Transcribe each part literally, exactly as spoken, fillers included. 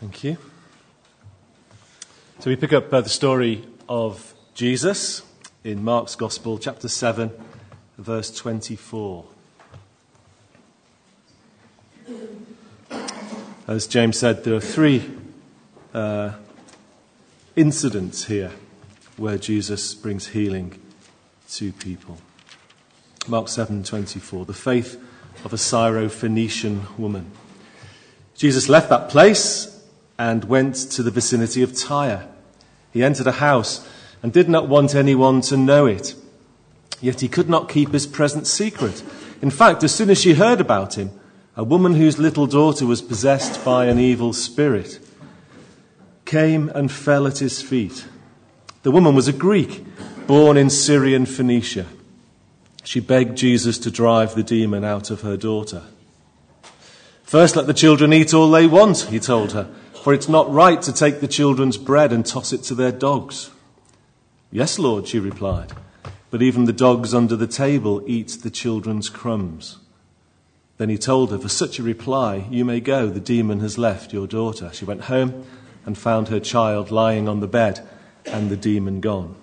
Thank you. So we pick up uh, the story of Jesus in Mark's Gospel, chapter seven, verse twenty-four. As James said, there are three uh, incidents here where Jesus brings healing to people. Mark seven twenty-four, the faith of a Syro-Phoenician woman. Jesus left that place and went to the vicinity of Tyre. He entered a house and did not want anyone to know it. Yet he could not keep his presence secret. In fact, as soon as she heard about him, a woman whose little daughter was possessed by an evil spirit came and fell at his feet. The woman was a Greek, born in Syrian Phoenicia. She begged Jesus to drive the demon out of her daughter. First, let the children eat all they want, he told her, for it's not right to take the children's bread and toss it to their dogs. Yes, Lord, she replied, but even the dogs under the table eat the children's crumbs. Then he told her, for such a reply, you may go, the demon has left your daughter. She went home and found her child lying on the bed and the demon gone.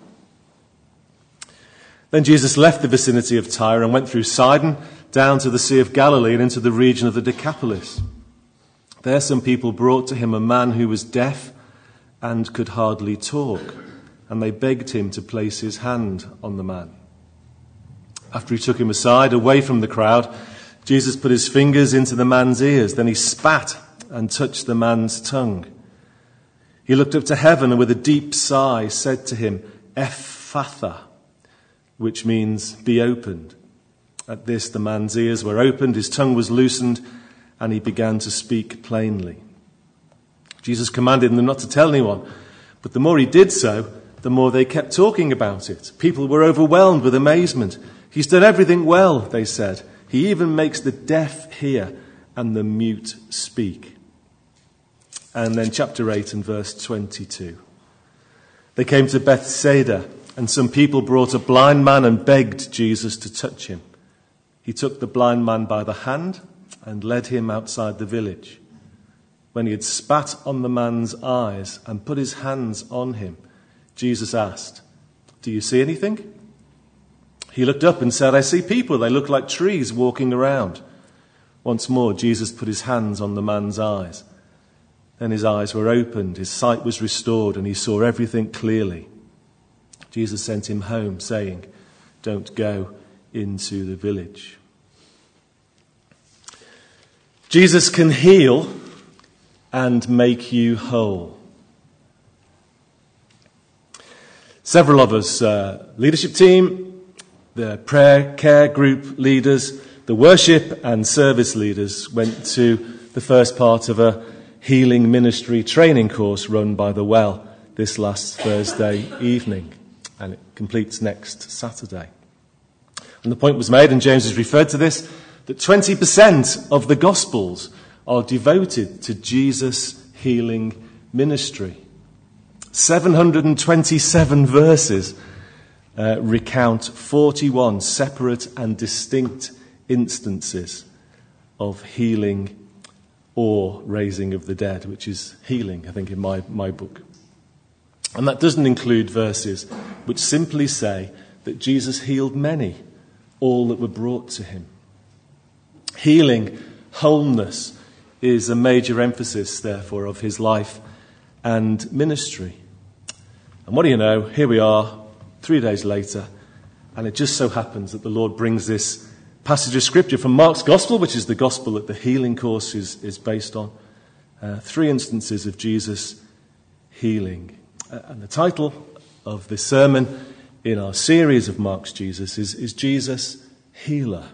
Then Jesus left the vicinity of Tyre and went through Sidon, down to the Sea of Galilee and into the region of the Decapolis. There some people brought to him a man who was deaf and could hardly talk, and they begged him to place his hand on the man. After he took him aside, away from the crowd, Jesus put his fingers into the man's ears. Then he spat and touched the man's tongue. He looked up to heaven and with a deep sigh said to him, Ephphatha, which means be opened. At this the man's ears were opened, his tongue was loosened, and he began to speak plainly. Jesus commanded them not to tell anyone, but the more he did so, the more they kept talking about it. People were overwhelmed with amazement. He's done everything well, they said. He even makes the deaf hear and the mute speak. And then chapter eight and verse twenty-two. They came to Bethsaida, and some people brought a blind man and begged Jesus to touch him. He took the blind man by the hand and led him outside the village. When he had spat on the man's eyes and put his hands on him, Jesus asked, do you see anything? He looked up and said, I see people. They look like trees walking around. Once more, Jesus put his hands on the man's eyes. Then his eyes were opened, his sight was restored, and he saw everything clearly. Jesus sent him home, saying, don't go into the village. Jesus can heal and make you whole. Several of us, uh, leadership team, the prayer care group leaders, the worship and service leaders went to the first part of a healing ministry training course run by The Well this last Thursday evening, and it completes next Saturday. And the point was made, and James has referred to this, that twenty percent of the Gospels are devoted to Jesus' healing ministry. seven hundred twenty-seven verses uh, recount forty-one separate and distinct instances of healing or raising of the dead, which is healing, I think, in my, my book. And that doesn't include verses which simply say that Jesus healed many, all that were brought to him. Healing, wholeness, is a major emphasis, therefore, of his life and ministry. And what do you know? Here we are, three days later, and it just so happens that the Lord brings this passage of Scripture from Mark's Gospel, which is the Gospel that the healing course is, is based on. Uh, three instances of Jesus healing. Uh, and the title of this sermon in our series of Mark's Jesus is, is Jesus Healer.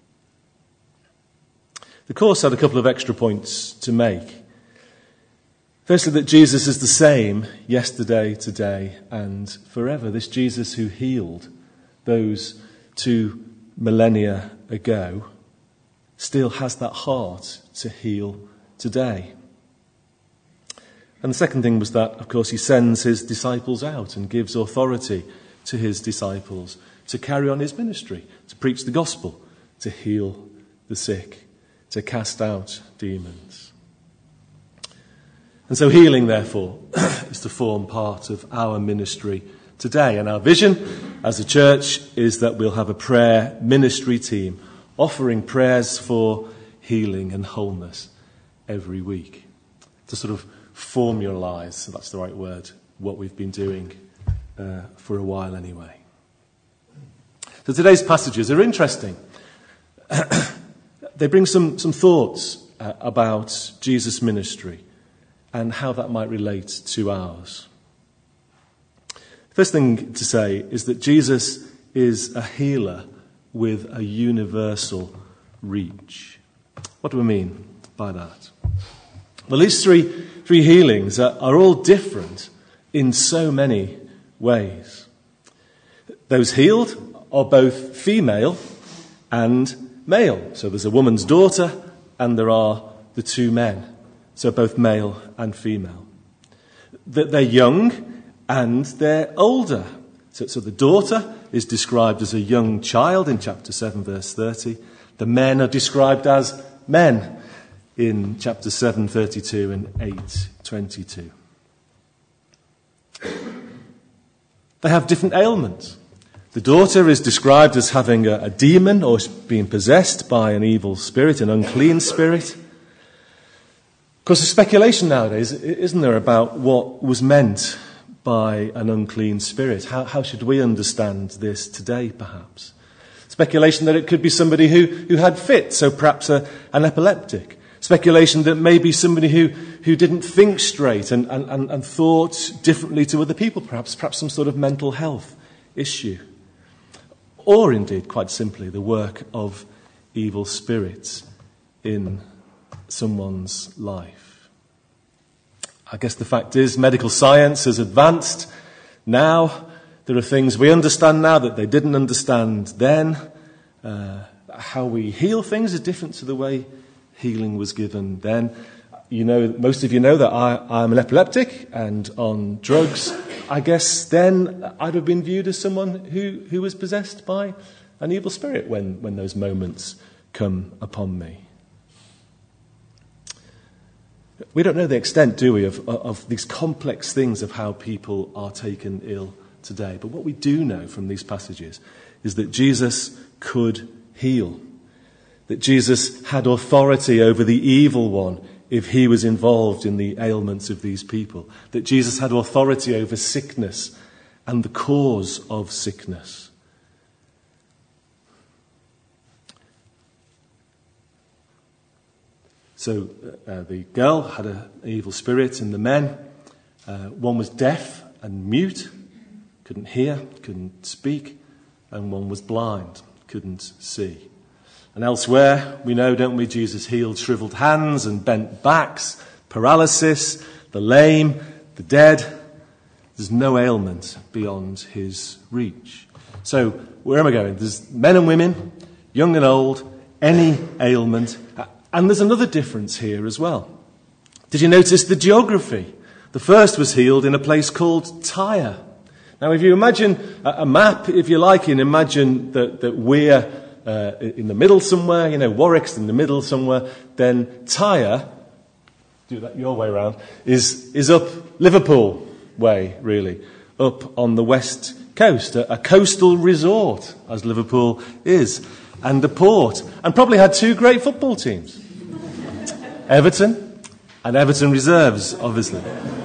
The course had a couple of extra points to make. Firstly, that Jesus is the same yesterday, today, and forever. This Jesus who healed those two millennia ago still has that heart to heal today. And the second thing was that, of course, he sends his disciples out and gives authority to his disciples to carry on his ministry, to preach the gospel, to heal the sick, to cast out demons. And so healing, therefore, is to form part of our ministry today. And our vision as a church is that we'll have a prayer ministry team offering prayers for healing and wholeness every week. To sort of formulise, if that's the right word, what we've been doing uh, for a while anyway. So today's passages are interesting. They bring some, some thoughts uh, about Jesus' ministry and how that might relate to ours. First thing to say is that Jesus is a healer with a universal reach. What do we mean by that? Well, these three, three healings are, are all different in so many ways. Those healed are both female and male. So there's a woman's daughter and there are the two men. So both male and female. That they're young and they're older. So, so the daughter is described as a young child in chapter seven, verse thirty. The men are described as men in chapter seven, thirty-two and eight, twenty-two. They have different ailments. The daughter is described as having a, a demon or being possessed by an evil spirit, an unclean spirit. Of course, there's speculation nowadays, isn't there, about what was meant by an unclean spirit. How, how should we understand this today, perhaps? Speculation that it could be somebody who, who had fits, so perhaps a, an epileptic. Speculation that maybe somebody who, who didn't think straight and, and, and, and thought differently to other people, perhaps, perhaps some sort of mental health issue. Or indeed, quite simply, the work of evil spirits in someone's life. I guess the fact is medical science has advanced. Now there are things we understand now that they didn't understand then. Uh, how we heal things is different to the way healing was given then. You know, most of you know that I, I'm an epileptic and on drugs. I guess then I'd have been viewed as someone who, who was possessed by an evil spirit when, when those moments come upon me. We don't know the extent, do we, of, of these complex things of how people are taken ill today. But what we do know from these passages is that Jesus could heal. That Jesus had authority over the evil one if he was involved in the ailments of these people. That Jesus had authority over sickness and the cause of sickness. So uh, the girl had a, an evil spirit, and the men, uh, one was deaf and mute, couldn't hear, couldn't speak, and one was blind, couldn't see. And elsewhere, we know, don't we, Jesus healed shriveled hands and bent backs, paralysis, the lame, the dead. There's no ailment beyond his reach. So where am I going? There's men and women, young and old, any ailment. And there's another difference here as well. Did you notice the geography? The first was healed in a place called Tyre. Now, if you imagine a map, if you like, and imagine that, that we're uh, in the middle somewhere, you know, Warwick's in the middle somewhere, then Tyre, do that your way around, is, is up Liverpool way, really, up on the west coast, a, a coastal resort, as Liverpool is, and a port, and probably had two great football teams. Everton and Everton Reserves, obviously.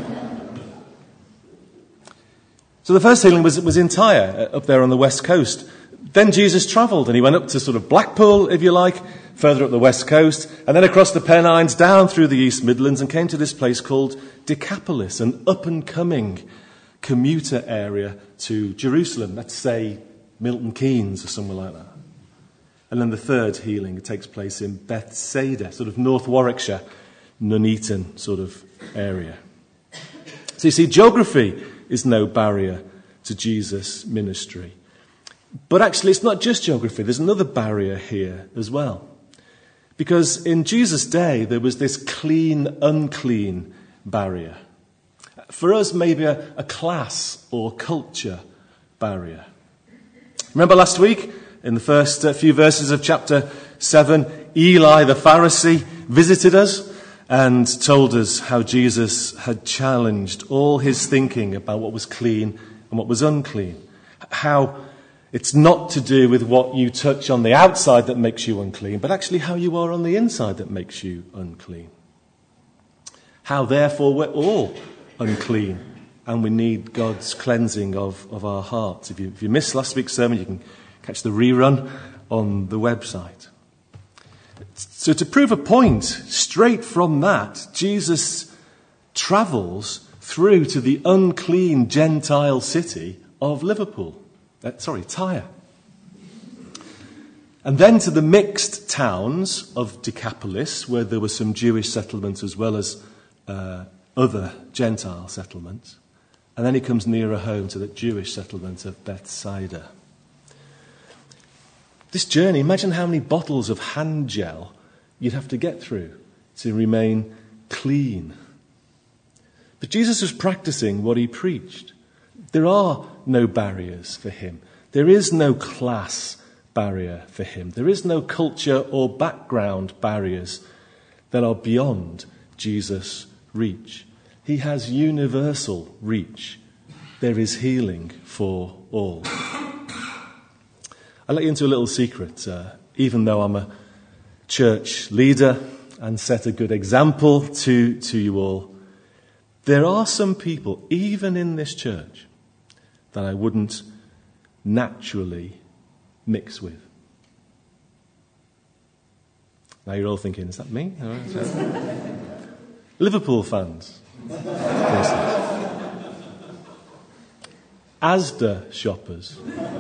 So the first healing was, was in Tyre, up there on the west coast. Then Jesus travelled and he went up to sort of Blackpool, if you like, further up the west coast, and then across the Pennines, down through the East Midlands, and came to this place called Decapolis, an up-and-coming commuter area to Jerusalem. Let's say Milton Keynes or somewhere like that. And then the third healing takes place in Bethsaida, sort of North Warwickshire, Nuneaton sort of area. So you see, geography is no barrier to Jesus' ministry. But actually, it's not just geography. There's another barrier here as well. Because in Jesus' day, there was this clean, unclean barrier. For us, maybe a, a class or culture barrier. Remember last week? In the first few verses of chapter seven, Eli the Pharisee visited us, and told us how Jesus had challenged all his thinking about what was clean and what was unclean. How it's not to do with what you touch on the outside that makes you unclean, but actually how you are on the inside that makes you unclean. How, therefore, we're all unclean and we need God's cleansing of, of our hearts. If you, if you missed last week's sermon, you can catch the rerun on the website. So to prove a point, straight from that, Jesus travels through to the unclean Gentile city of Liverpool. Uh, sorry, Tyre. And then to the mixed towns of Decapolis, where there were some Jewish settlements as well as uh, other Gentile settlements. And then he comes nearer home to the Jewish settlement of Bethsaida. This journey, imagine how many bottles of hand gel you'd have to get through to remain clean. But Jesus was practicing what he preached. There are no barriers for him. There is no class barrier for him. There is no culture or background barriers that are beyond Jesus' reach. He has universal reach. There is healing for all. I'll let you into a little secret. Uh, even though I'm a church leader and set a good example to, to you all, there are some people, even in this church, that I wouldn't naturally mix with. Now you're all thinking, is that me? Liverpool fans. Asda shoppers.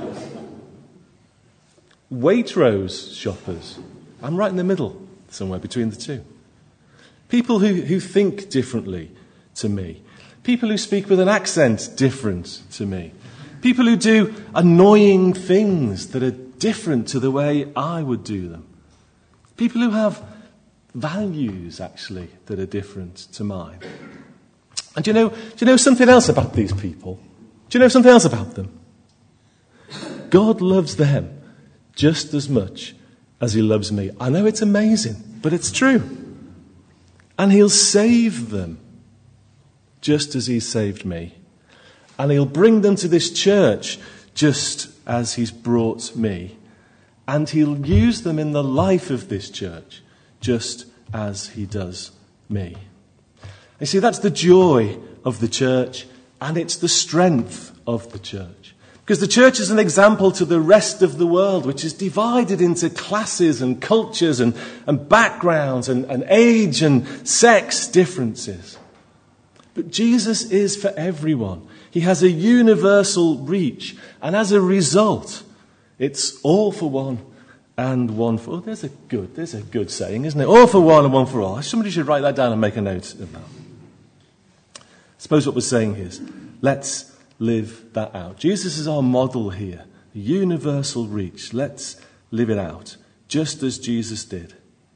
Waitrose shoppers. I'm right in the middle, somewhere between the two. People who, who think differently to me. People who speak with an accent different to me. People who do annoying things that are different to the way I would do them. People who have values, actually, that are different to mine. And do you know, do you know something else about these people? Do you know something else about them? God loves them just as much as he loves me. I know it's amazing, but it's true. And he'll save them just as he saved me. And he'll bring them to this church just as he's brought me. And he'll use them in the life of this church just as he does me. You see, that's the joy of the church, and it's the strength of the church. Because the church is an example to the rest of the world, which is divided into classes and cultures and, and backgrounds and, and age and sex differences. But Jesus is for everyone. He has a universal reach. And as a result, it's all for one and one for all. Oh, there's a good, there's a good saying, isn't it? All for one and one for all. Somebody should write that down and make a note of that. I suppose what we're saying here is, let's live that out. Jesus is our model here. A universal reach. Let's live it out, just as Jesus did.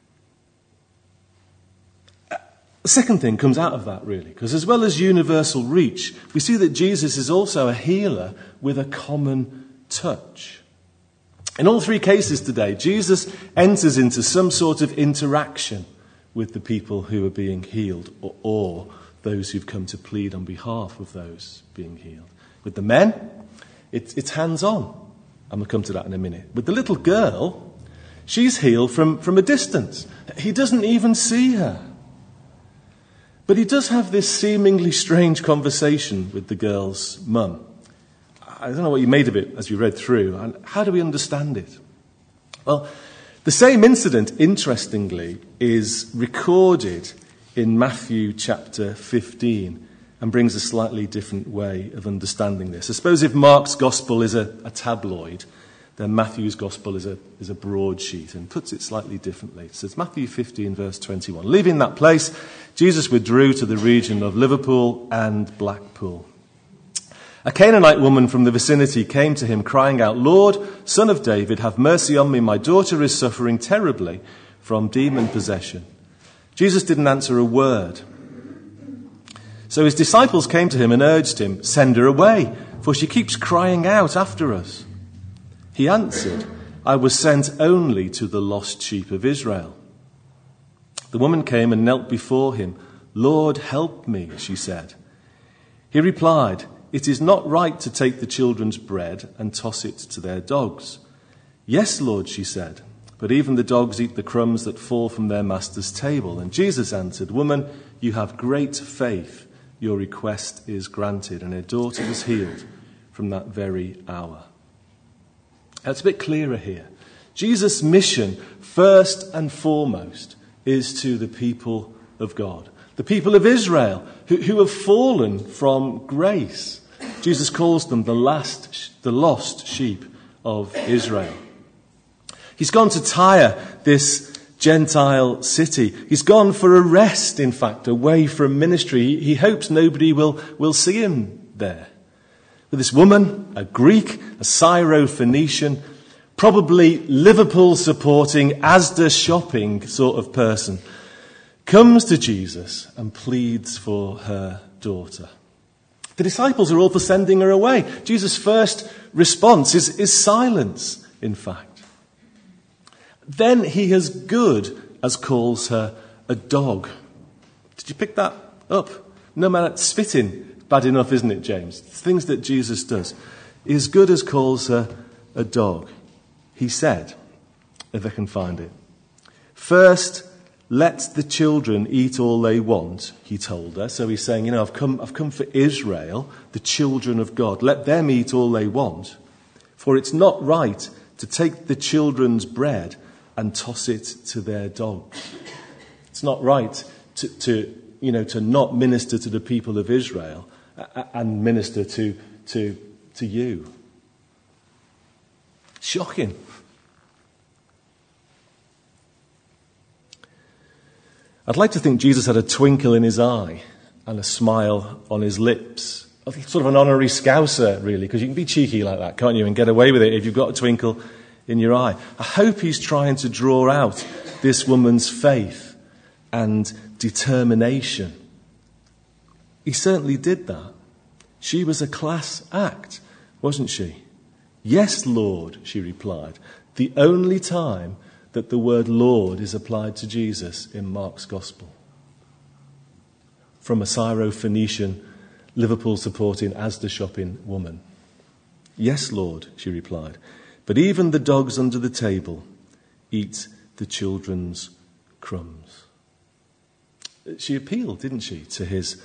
The second thing comes out of that, really, because as well as universal reach, we see that Jesus is also a healer with a common touch. In all three cases today, Jesus enters into some sort of interaction with the people who are being healed, or, or those who've come to plead on behalf of those being healed. With the men, it's, it's hands-on. I'm going to come to that in a minute. With the little girl, she's healed from, from a distance. He doesn't even see her. But he does have this seemingly strange conversation with the girl's mum. I don't know what you made of it as you read through. And how do we understand it? Well, the same incident, interestingly, is recorded in Matthew chapter fifteen and brings a slightly different way of understanding this. I suppose if Mark's gospel is a, a tabloid, then Matthew's gospel is a, is a broadsheet and puts it slightly differently. It says Matthew fifteen, verse twenty-one. Leaving that place, Jesus withdrew to the region of Liverpool and Blackpool. A Canaanite woman from the vicinity came to him, crying out, "Lord, Son of David, have mercy on me. My daughter is suffering terribly from demon possession." Jesus didn't answer a word. So his disciples came to him and urged him, "Send her away, for she keeps crying out after us." He answered, "I was sent only to the lost sheep of Israel." The woman came and knelt before him. "Lord, help me," she said. He replied, "It is not right to take the children's bread and toss it to their dogs." "Yes, Lord," she said, "but even the dogs eat the crumbs that fall from their master's table." And Jesus answered, "Woman, you have great faith. Your request is granted." And her daughter was healed from that very hour. Now, it's a bit clearer here. Jesus' mission, first and foremost, is to the people of God, the people of Israel, who, who have fallen from grace. Jesus calls them the last, the lost sheep of Israel. He's gone to Tyre, this Gentile city. He's gone for a rest, in fact, away from ministry. He, he hopes nobody will, will see him there. But this woman, a Greek, a Syro-Phoenician, probably Liverpool supporting, Asda shopping sort of person, comes to Jesus and pleads for her daughter. The disciples are all for sending her away. Jesus' first response is, is silence, in fact. Then he as good as calls her a dog. Did you pick that up? No matter, spitting, bad enough, isn't it, James? Things that Jesus does. He as good as calls her a dog. He said, if I can find it, "First, let the children eat all they want," he told her. So he's saying, you know, I've come, I've come for Israel, the children of God. Let them eat all they want. For it's not right to take the children's bread and toss it to their dogs. It's not right to, to you know, to not minister to the people of Israel and minister to, to, to you. Shocking. I'd like to think Jesus had a twinkle in his eye and a smile on his lips. Sort of an honorary scouser, really, because you can be cheeky like that, can't you, and get away with it if you've got a twinkle in your eye. I hope he's trying to draw out this woman's faith and determination. He certainly did that. She was a class act, wasn't she? "Yes, Lord," she replied. The only time that the word Lord is applied to Jesus in Mark's Gospel. From a Syro-Phoenician, Liverpool-supporting, Asda shopping woman. "Yes, Lord," she replied, "but even the dogs under the table eat the children's crumbs." She appealed, didn't she, to his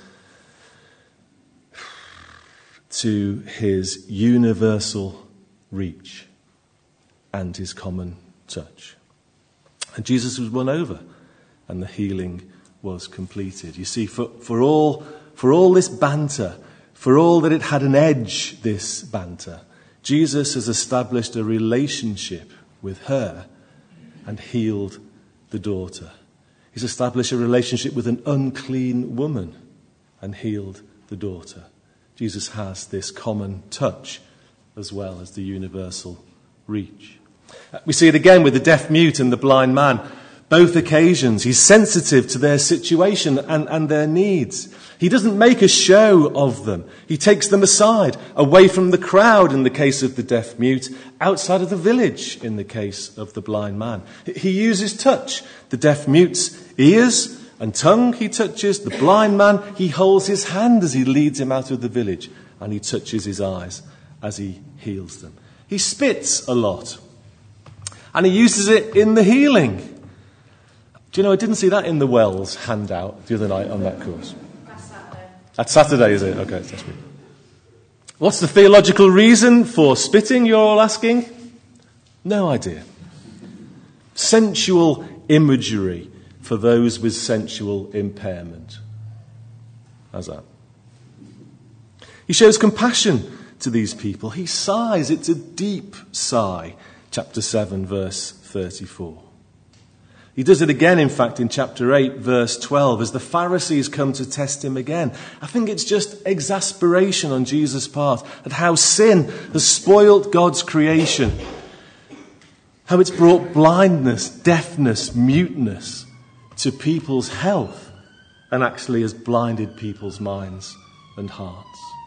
to his universal reach and his common touch. And Jesus was won over and the healing was completed. You see, for, for all for all this banter, for all that it had an edge, this banter, Jesus has established a relationship with her and healed the daughter. He's established a relationship with an unclean woman and healed the daughter. Jesus has this common touch as well as the universal reach. We see it again with the deaf mute and the blind man. Both occasions, he's sensitive to their situation and, and their needs. He doesn't make a show of them. He takes them aside, away from the crowd in the case of the deaf mute, outside of the village in the case of the blind man. He uses touch. The deaf mute's ears and tongue he touches. The blind man, he holds his hand as he leads him out of the village, and he touches his eyes as he heals them. He spits a lot, and he uses it in the healing. Do you know, I didn't see that in the Wells handout the other night on that course. That's Saturday. That's Saturday, is it? Okay, that's me. What's the theological reason for spitting, you're all asking? No idea. Sensual imagery for those with sensual impairment. How's that? He shows compassion to these people. He sighs. It's a deep sigh. Chapter seven, verse thirty-four. He does it again, in fact, in chapter eight, verse twelve, as the Pharisees come to test him again. I think it's just exasperation on Jesus' part at how sin has spoilt God's creation, how it's brought blindness, deafness, muteness to people's health, and actually has blinded people's minds and hearts.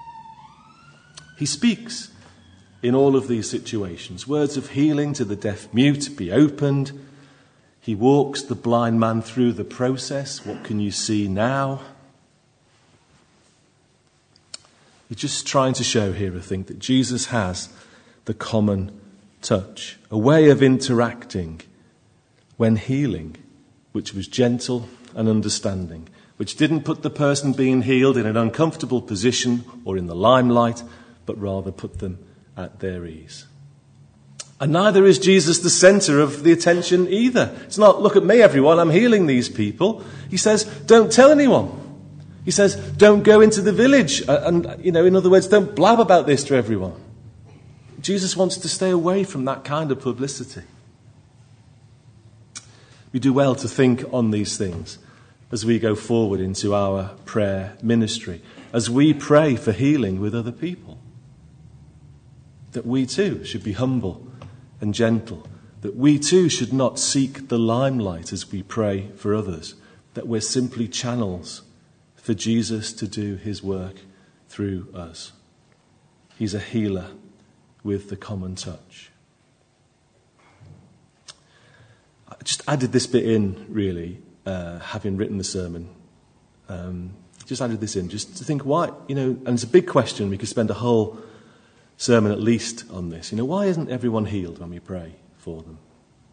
He speaks in all of these situations. Words of healing to the deaf mute, be opened. He walks the blind man through the process. What can you see now? He's just trying to show here, I think, that Jesus has the common touch, a way of interacting when healing, which was gentle and understanding, which didn't put the person being healed in an uncomfortable position or in the limelight, but rather put them at their ease. And neither is Jesus the centre of the attention either. It's not, look at me, everyone, I'm healing these people. He says, don't tell anyone. He says, don't go into the village. And, you know, in other words, don't blab about this to everyone. Jesus wants to stay away from that kind of publicity. We do well to think on these things as we go forward into our prayer ministry, as we pray for healing with other people. That we too should be humble and gentle, that we too should not seek the limelight as we pray for others, that we're simply channels for Jesus to do his work through us. He's a healer with the common touch. I just added this bit in, really, uh, having written the sermon. Um, just added this in, just to think why, you know, and it's a big question. We could spend a whole sermon at least on this. You know, why isn't everyone healed when we pray for them?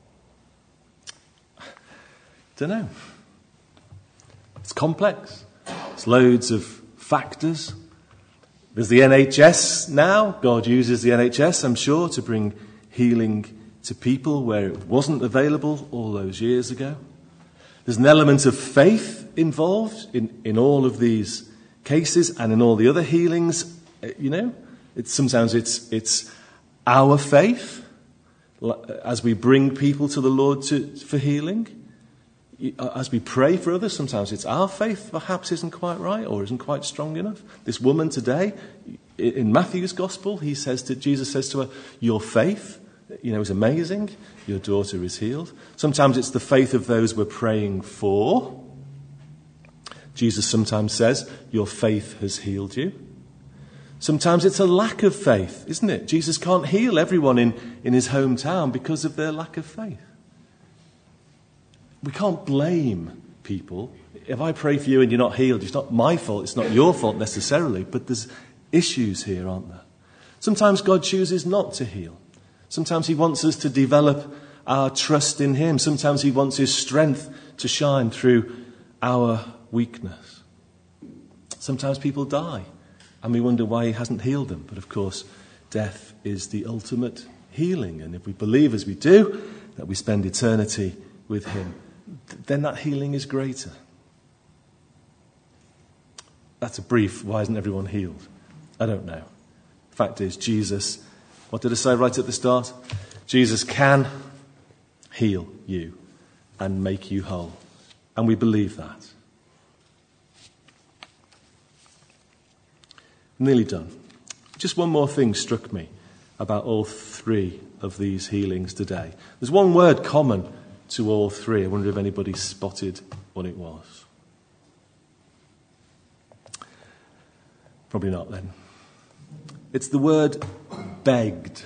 Don't know. It's complex. It's loads of factors. There's the N H S now. God uses the N H S, I'm sure, to bring healing to people where it wasn't available all those years ago. There's an element of faith involved in, in all of these cases and in all the other healings. You know, it's, sometimes it's it's our faith as we bring people to the Lord to, for healing. As we pray for others, sometimes it's our faith perhaps isn't quite right or isn't quite strong enough. This woman today, in Matthew's gospel, he says to Jesus says to her, your faith, you know, is amazing. Your daughter is healed. Sometimes it's the faith of those we're praying for. Jesus sometimes says, your faith has healed you. Sometimes it's a lack of faith, isn't it? Jesus can't heal everyone in, in his hometown because of their lack of faith. We can't blame people. If I pray for you and you're not healed, it's not my fault, it's not your fault necessarily, but there's issues here, aren't there? Sometimes God chooses not to heal. Sometimes he wants us to develop our trust in him. Sometimes he wants his strength to shine through our weakness. Sometimes people die and we wonder why he hasn't healed them. But of course, death is the ultimate healing. And if we believe as we do, that we spend eternity with him, then that healing is greater. That's a brief, why isn't everyone healed? I don't know. The fact is, Jesus, what did I say right at the start? Jesus can heal you and make you whole. And we believe that. Nearly done. Just one more thing struck me about all three of these healings today. There's one word common to all three. I wonder if anybody spotted what it was. Probably not then. It's the word begged.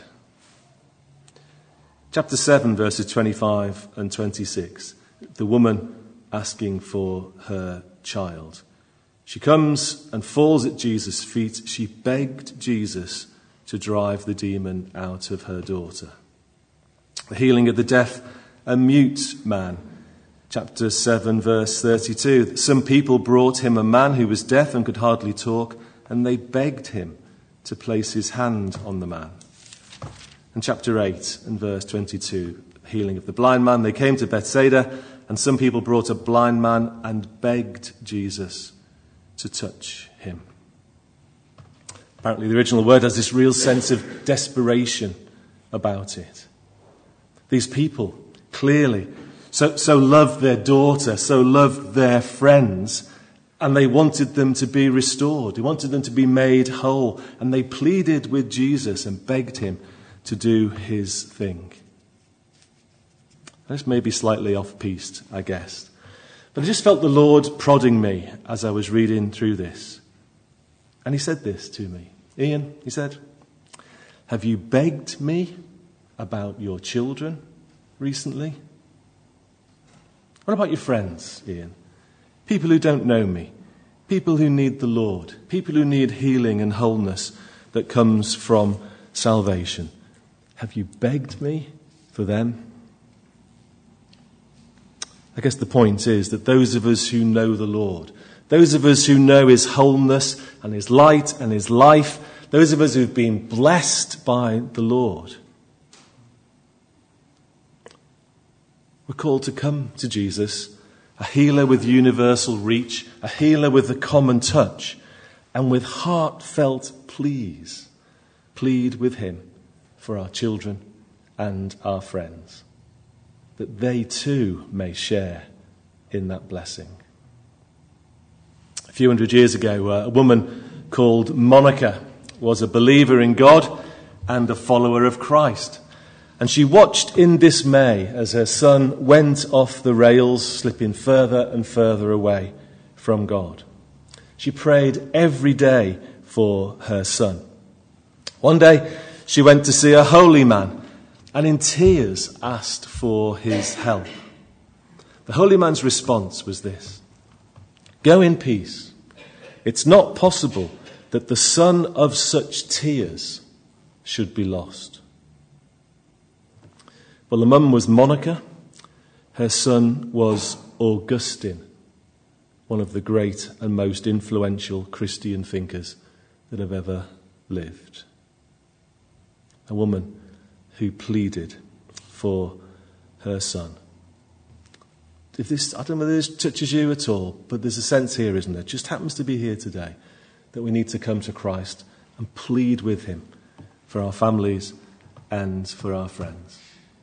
Chapter seven, verses twenty-five and twenty-six. The woman asking for her child. She comes and falls at Jesus' feet. She begged Jesus to drive the demon out of her daughter. The healing of the deaf and mute man. Chapter seven, verse thirty-two. Some people brought him a man who was deaf and could hardly talk, and they begged him to place his hand on the man. And chapter eight and verse twenty-two, healing of the blind man. They came to Bethsaida, and some people brought a blind man and begged Jesus to touch him. Apparently the original word has this real sense of desperation about it. These people clearly so, so loved their daughter, so loved their friends, and they wanted them to be restored. They wanted them to be made whole, and they pleaded with Jesus and begged him to do his thing. This may be slightly off-piste, I guess. But I just felt the Lord prodding me as I was reading through this. And he said this to me. Ian, he said, have you begged me about your children recently? What about your friends, Ian? People who don't know me, people who need the Lord, people who need healing and wholeness that comes from salvation. Have you begged me for them? I guess the point is that those of us who know the Lord, those of us who know his wholeness and his light and his life, those of us who've been blessed by the Lord, we're called to come to Jesus, a healer with universal reach, a healer with a common touch, and with heartfelt pleas, plead with him for our children and our friends, that they too may share in that blessing. A few hundred years ago, a woman called Monica was a believer in God and a follower of Christ. And she watched in dismay as her son went off the rails, slipping further and further away from God. She prayed every day for her son. One day, she went to see a holy man and in tears asked for his help. The holy man's response was this: "Go in peace. It's not possible that the son of such tears should be lost." Well, the mum was Monica. Her son was Augustine, one of the great and most influential Christian thinkers that have ever lived. A woman who pleaded for her son. If this, I don't know whether this touches you at all, but there's a sense here, isn't there? Just happens to be here today that we need to come to Christ and plead with him for our families and for our friends.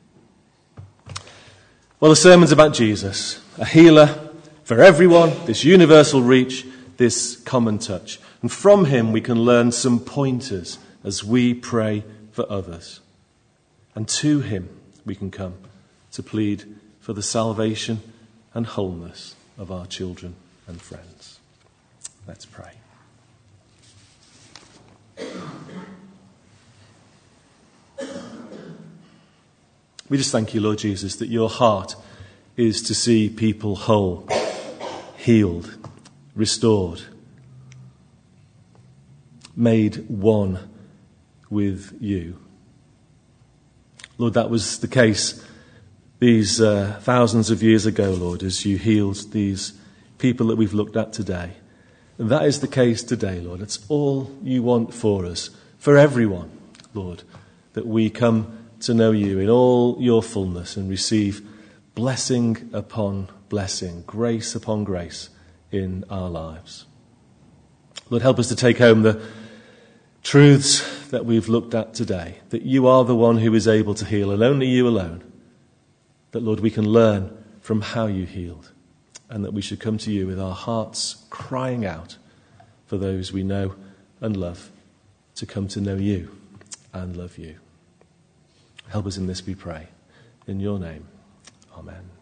Well, the sermon's about Jesus, a healer for everyone, this universal reach, this common touch. And from him we can learn some pointers as we pray for others. And to him we can come to plead for the salvation and wholeness of our children and friends. Let's pray. We just thank you, Lord Jesus, that your heart is to see people whole, healed, restored, made one with you. Lord, that was the case these uh, thousands of years ago, Lord, as you healed these people that we've looked at today. And that is the case today, Lord. It's all you want for us, for everyone, Lord, that we come to know you in all your fullness and receive blessing upon blessing, grace upon grace in our lives. Lord, help us to take home the truths that we've looked at today, that you are the one who is able to heal and only you alone, that, Lord, we can learn from how you healed and that we should come to you with our hearts crying out for those we know and love to come to know you and love you. Help us in this, we pray. In your name, amen.